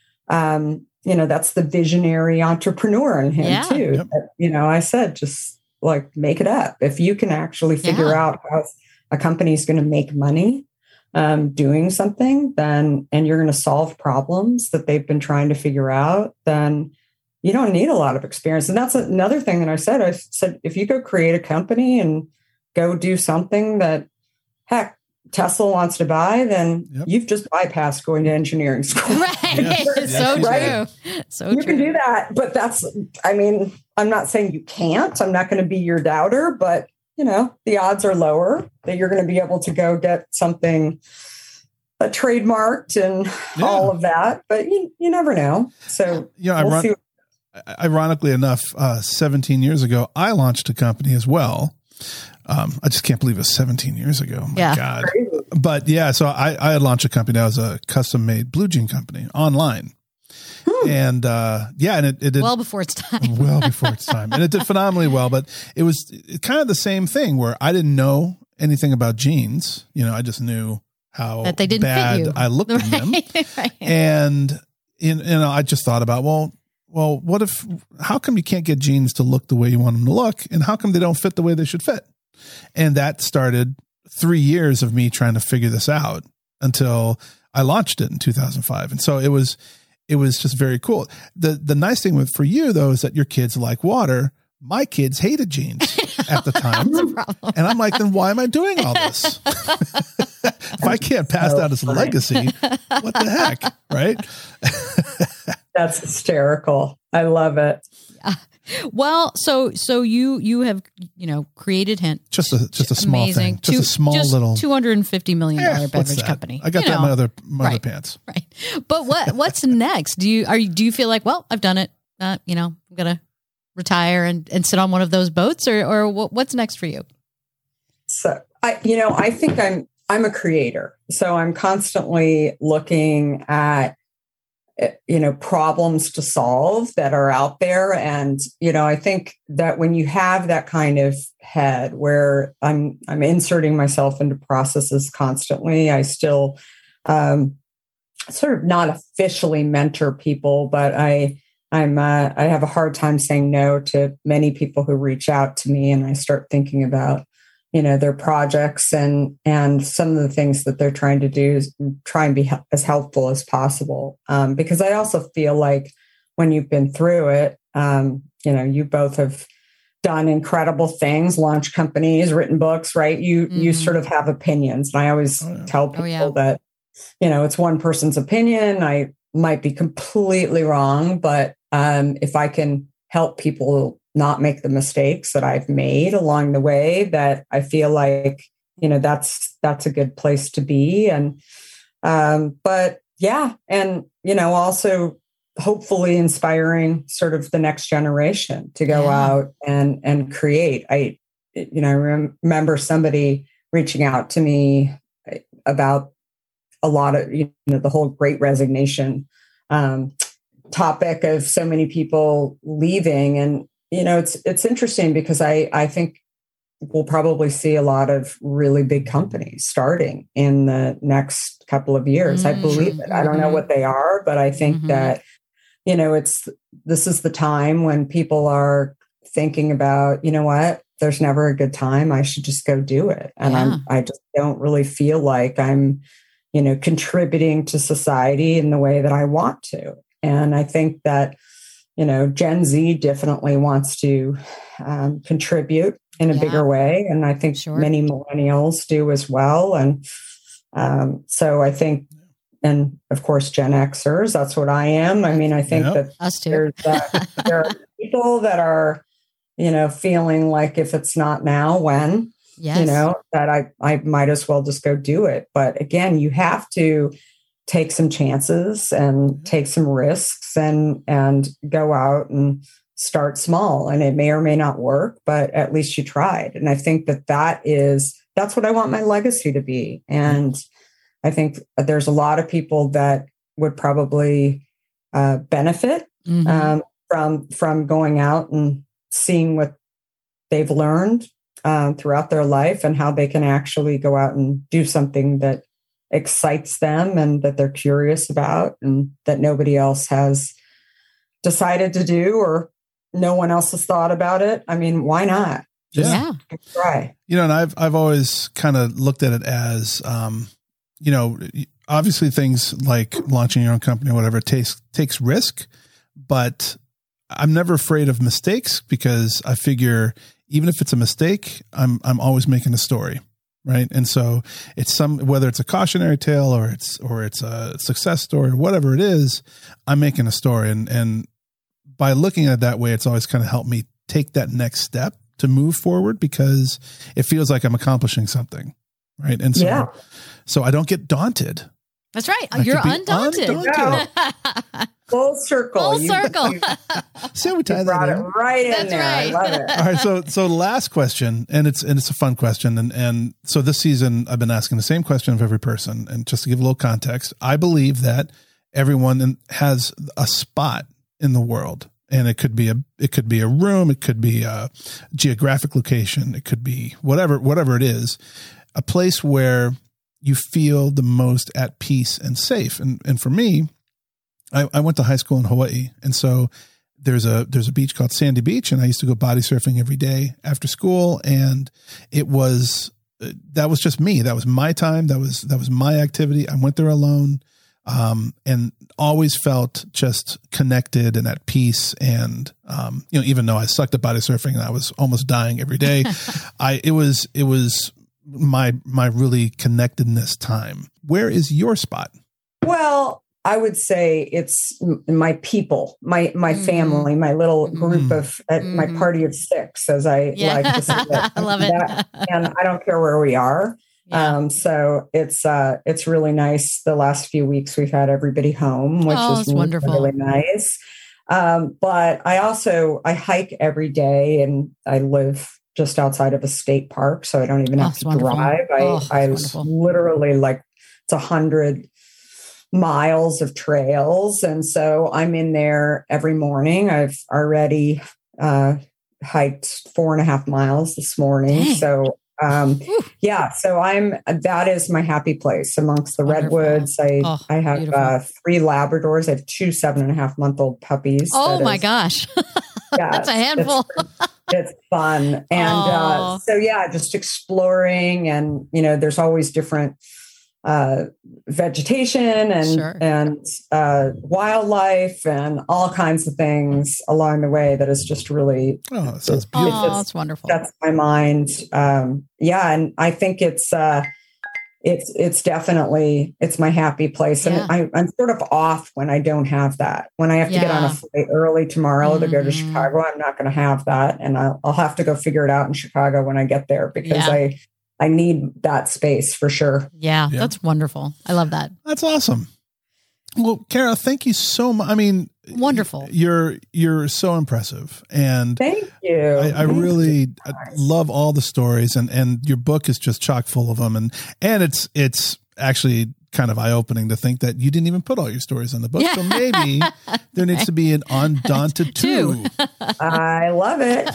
um, you know, that's the visionary entrepreneur in him yeah. too. Yep. But, you know, I said, just like make it up. If you can actually figure yeah. out how a company is going to make money, Um, doing something, then, and you're going to solve problems that they've been trying to figure out, then you don't need a lot of experience. And that's another thing that I said. I said, if you go create a company and go do something that, heck, Tesla wants to buy, then yep. you've just bypassed going to engineering school. Right. Yeah. so right? true. So you true. can do that. But that's, I mean, I'm not saying you can't. I'm not going to be your doubter, but you know, the odds are lower that you're going to be able to go get something uh, trademarked and yeah. all of that, but you, you never know. So, yeah, we'll iron- ironically enough, uh, seventeen years ago, I launched a company as well. Um, I just can't believe it was seventeen years ago. Oh my Yeah. God. But yeah, so I, I had launched a company that was a custom made blue jean company online. Hmm. And, uh, yeah, and it, it did well before its time. well before its time. And it did phenomenally well, but it was kind of the same thing where I didn't know anything about jeans. You know, I just knew how That they didn't bad fit you. I looked in them. Right. And, in, you know, I just thought about, well, well, what if, how come you can't get jeans to look the way you want them to look? And how come they don't fit the way they should fit? And that started three years of me trying to figure this out until I launched it in two thousand five. And so it was, it was just very cool. The, the nice thing with, for you though, is that your kids like water. My kids hated jeans at the time. That's a problem. And I'm like, then why am I doing all this? If I can't pass so that as a funny. legacy, what the heck? Right. That's hysterical. I love it. Well, so so you you have you know created Hint, Just a just a small amazing, thing. Just Two- a small just little two hundred and fifty million dollar Eh, what's beverage that? company. I got You that in know, my other my other right. pants. right? But what what's next? Do you are you do you feel like, well, I've done it? Uh, you know, I'm gonna retire and, and sit on one of those boats, or or what, what's next for you? So I, you know, I think I'm I'm a creator, so I'm constantly looking at, you know, problems to solve that are out there, and you know, I think that when you have that kind of head where I'm I'm inserting myself into processes constantly, I still um, sort of not officially mentor people, but I. I'm uh, I have a hard time saying no to many people who reach out to me, and I start thinking about, you know, their projects and and some of the things that they're trying to do is try and be as helpful as possible. Um, because I also feel like when you've been through it, um, you know, you both have done incredible things, launched companies, written books, right? You mm-hmm. you sort of have opinions, and I always oh, yeah. tell people oh, yeah. that, you know, it's one person's opinion. I might be completely wrong, but um, if I can help people not make the mistakes that I've made along the way, that I feel like, you know, that's, that's a good place to be. And, um, but yeah. And, you know, also hopefully inspiring sort of the next generation to go yeah. out and, and create. I, you know, I rem- remember somebody reaching out to me about a lot of, you know, the whole Great Resignation um, topic of so many people leaving. And, you know, it's, it's interesting because I, I think we'll probably see a lot of really big companies starting in the next couple of years. Mm-hmm. I believe it. I don't know what they are, but I think mm-hmm. that, you know, it's, this is the time when people are thinking about, you know what, there's never a good time. I should just go do it. And yeah. I'm, I just don't really feel like I'm, you know, contributing to society in the way that I want to. And I think that, you know, Gen Z definitely wants to um, contribute in a yeah. bigger way. And I think sure. many millennials do as well. And um, so I think, and of course, Gen Xers, that's what I am. I mean, I think yep. that Us too. There's, uh, there are people that are, you know, feeling like if it's not now, when? Yes. You know, that I, I might as well just go do it. But again, you have to take some chances and take some risks and, and go out and start small. And it may or may not work, but at least you tried. And I think that that is, that's what I want my legacy to be. And I think there's a lot of people that would probably uh, benefit mm-hmm. um, from, from going out and seeing what they've learned Um, throughout their life and how they can actually go out and do something that excites them and that they're curious about and that nobody else has decided to do or no one else has thought about it. I mean, why not? Just yeah. try. You know, and I've, I've always kind of looked at it as, um, you know, obviously things like launching your own company or whatever takes, takes risk, but I'm never afraid of mistakes because I figure even if it's a mistake, I'm, I'm always making a story. Right. And so it's some, whether it's a cautionary tale or it's, or it's a success story or whatever it is, I'm making a story. And, and by looking at it that way, it's always kind of helped me take that next step to move forward because it feels like I'm accomplishing something. Right. And so, yeah. so I don't get daunted. That's right. I You're undaunted. undaunted. Full circle. Full You, circle. You, See how we tie You that brought in? it right in That's there. right. I love it. All right, so so last question, and it's and it's a fun question, and and so this season I've been asking the same question of every person, and just to give a little context, I believe that everyone in- has a spot in the world, and it could be a it could be a room, it could be a geographic location, it could be whatever whatever it is, a place where you feel the most at peace and safe, and and for me, I, I went to high school in Hawaii, and so. There's a there's a beach called Sandy Beach, and I used to go body surfing every day after school, and it was that was just me. That was my time. That was that was my activity. I went there alone, um, and always felt just connected and at peace. And um, you know, even though I sucked at body surfing and I was almost dying every day, I it was it was my my really connectedness time. Where is your spot? Well, I would say it's my people, my my Mm. family, my little Mm. group of uh, my Mm. party of six, as I Yeah. like to say. I love it. That- and I don't care where we are. Yeah. Um, so it's uh, it's really nice. The last few weeks we've had everybody home, which Oh, is it's wonderful. really nice. Um, but I also I hike every day, and I live just outside of a state park, so I don't even Oh, have it's to wonderful. drive. I Oh, it's I wonderful. literally like it's a hundred miles of trails, and so I'm in there every morning. I've already uh, hiked four and a half miles this morning, Dang. so. Um, yeah, so I'm, that is my happy place amongst the Wonderful. redwoods. I, Oh, I have beautiful. uh, three Labradors. I have two seven and a half month old puppies. Oh That my is- gosh. yeah, That's a it's- handful. It's, it's fun. And Aw. uh, so, yeah, just exploring, and, you know, there's always different uh, vegetation and, Sure. and uh, wildlife and all kinds of things along the way that is just really Oh, that sounds beautiful. Oh, just- that's wonderful. sets my mind. Um, yeah, and I think it's uh, it's it's definitely it's my happy place, and Yeah. I, I'm sort of off when I don't have that. When I have to get on a Yeah. flight early tomorrow to go to Mhm. Chicago, I'm not going to have that, and I'll, I'll have to go figure it out in Chicago when I get there because Yeah. I I need that space for sure. Yeah, Yeah. that's wonderful. I love that. That's awesome. Well, Kara, thank you so much. I mean, Wonderful. You're you're so impressive, and Thank you. I, I Thank really you. love all the stories, and and your book is just chock full of them, and and it's it's actually kind of eye opening to think that you didn't even put all your stories in the book. So maybe there needs to be an Undaunted two. I love it.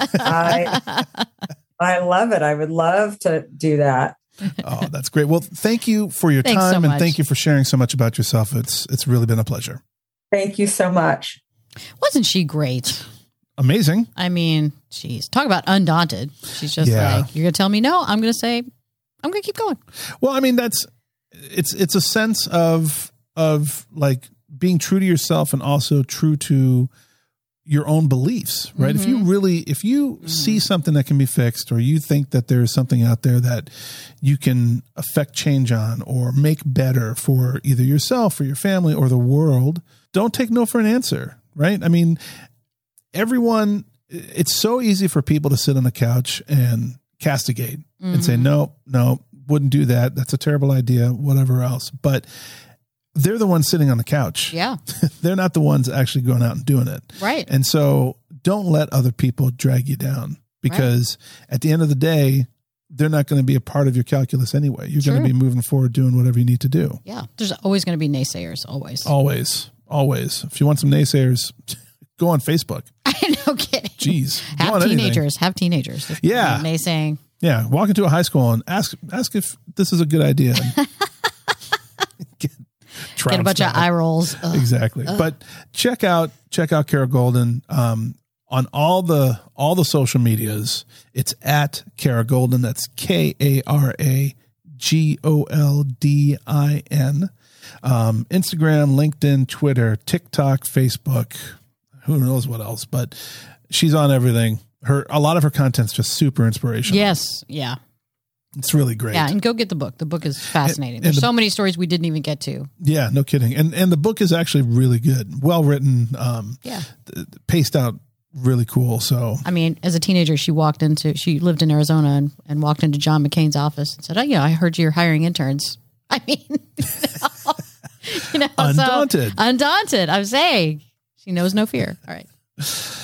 I I love it. I would love to do that. Oh, that's great. Well, thank you for your Thanks so time, and much. thank you for sharing so much about yourself. It's it's really been a pleasure. Thank you so much. Wasn't she great? Amazing. I mean, geez, talk about undaunted. She's just Yeah. like, you're going to tell me no, I'm going to say, I'm going to keep going. Well, I mean, that's it's it's a sense of of like being true to yourself and also true to your own beliefs, right? If you really, if you see something that can be fixed, or you think that there's something out there that you can affect change on or make better for either yourself or your family or the world, don't take no for an answer, right? I mean, everyone, it's so easy for people to sit on the couch and castigate and say, no, no, wouldn't do that. That's a terrible idea, whatever else. But they're the ones sitting on the couch. Yeah. They're not the ones actually going out and doing it. Right. And so don't let other people drag you down, because at the end of the day, they're not going to be a part of your calculus anyway. You're going to True. be moving forward doing whatever you need to do. Yeah. There's always going to be naysayers, always. Always, always. If you want some naysayers, go on Facebook. No kidding. Jeez. Go Have on anything. teenagers. Have teenagers. If Yeah. they're naysaying. Yeah. Walk into a high school and ask, ask if this is a good idea. Get, Get a bunch of eye rolls. Ugh. Exactly. But check out, check out Kara Goldin, um, on all the, all the social medias. It's at Kara Goldin. That's K A R A G O L D I N. Um, Instagram, LinkedIn, Twitter, TikTok, Facebook, who knows what else, but she's on everything. Her, a lot of her content's just super inspirational. Yes. Yeah. It's really great. Yeah. And go get the book. The book is fascinating. and There's the- so many stories we didn't even get to. Yeah, no kidding. And, and the book is actually really good. Well written, um, Yeah. paced out really cool. So I mean, as a teenager, she walked into, she lived in Arizona and, and walked into John McCain's office and said, oh, yeah, I heard you're hiring interns. I mean, you know, you know, Undaunted. So, undaunted. I'm saying she knows no fear. All right.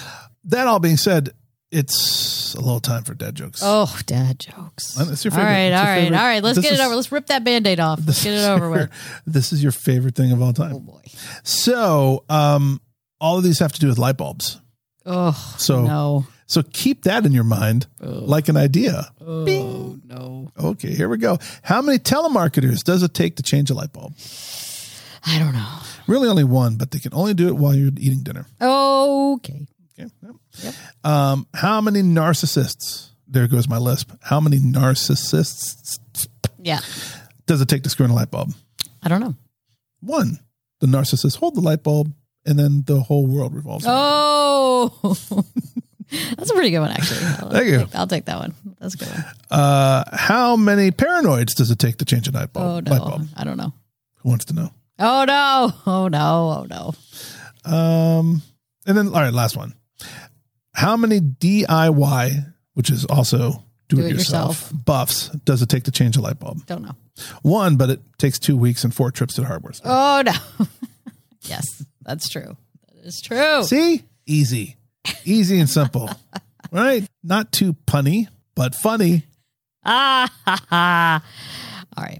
that all being said, it's a little time for dad jokes. Oh, dad jokes. It's your all favorite. right, It's all your right, favorite. all right. Let's This get is- it over. Let's rip that Band-Aid off. Let's get it over with. This is your favorite thing of all time. Oh, boy. So, um, all of these have to do with light bulbs. Oh, So, no. so keep that in your mind, like an idea. Oh, Bing. no. Okay, here we go. How many telemarketers does it take to change a light bulb? I don't know. Really, only one, but they can only do it while you're eating dinner. Okay. Okay. Yep. Yep. Um, how many narcissists? There goes my lisp. How many narcissists Yeah. does it take to screw in a light bulb? I don't know. One. The narcissists hold the light bulb, and then the whole world revolves. around Oh, that's a pretty good one, actually. I'll, Thank you. Take, I'll take that one. That's a good one. Uh, how many paranoids does it take to change a light bulb? Oh, Light no. bulb? I don't know. Who wants to know? Oh, no. Oh, no. Oh, no. Um, and then, all right, last one. How many D I Y, which is also do, it yourself, buffs does it take to change a light bulb? Don't know. One, but it takes two weeks and four trips to the hardware store. Oh, no. Yes, that's true. That is true. See? Easy. Easy and simple. Right? Not too punny, but funny. Ah, ha, ha. All right.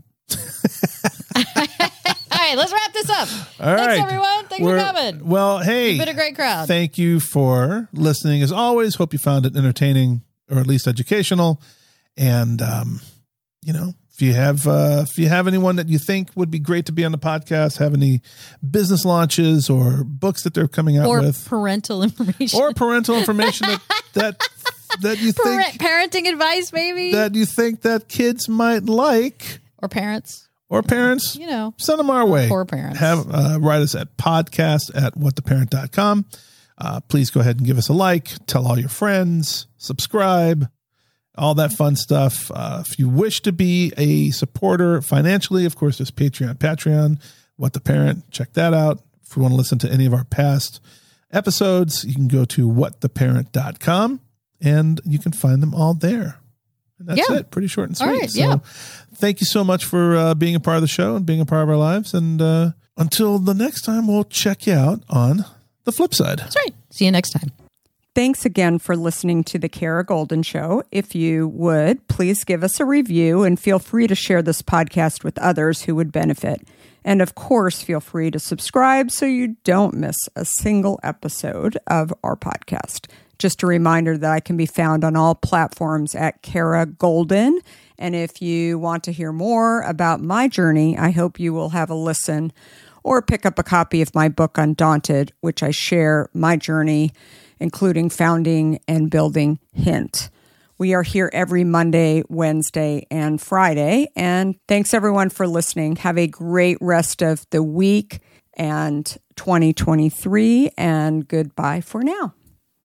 All right, let's wrap this up. All Thanks, right. everyone. Thanks We're- for coming. Well, hey. You've been a great crowd. Thank you for listening. As always, hope you found it entertaining or at least educational. And, um, you know, if you have uh, if you have anyone that you think would be great to be on the podcast, have any business launches or books that they're coming out or with, parental information. or parental information that that that you think Parent, parenting advice, maybe. that you think that kids might like, or parents. or parents, You know. send them our way. Poor parents. Have uh, write us at podcast at what the parent dot com. Uh, please go ahead and give us a like, tell all your friends, subscribe, all that fun stuff. Uh, if you wish to be a supporter financially, of course, there's Patreon, Patreon, What the Parent. Check that out. If you want to listen to any of our past episodes, you can go to what the parent dot com and you can find them all there. And that's Yeah. it. Pretty short and All sweet. right, so yeah. thank you so much for uh, being a part of the show and being a part of our lives. And uh, until the next time, we'll check you out on the flip side. That's right. See you next time. Thanks again for listening to The Kara Golden Show. If you would, please give us a review and feel free to share this podcast with others who would benefit. And of course, feel free to subscribe so you don't miss a single episode of our podcast. Just a reminder that I can be found on all platforms at Kara Golden. And if you want to hear more about my journey, I hope you will have a listen or pick up a copy of my book, Undaunted, which I share my journey, including founding and building Hint. We are here every Monday, Wednesday, and Friday. And thanks everyone for listening. Have a great rest of the week and twenty twenty-three, and goodbye for now.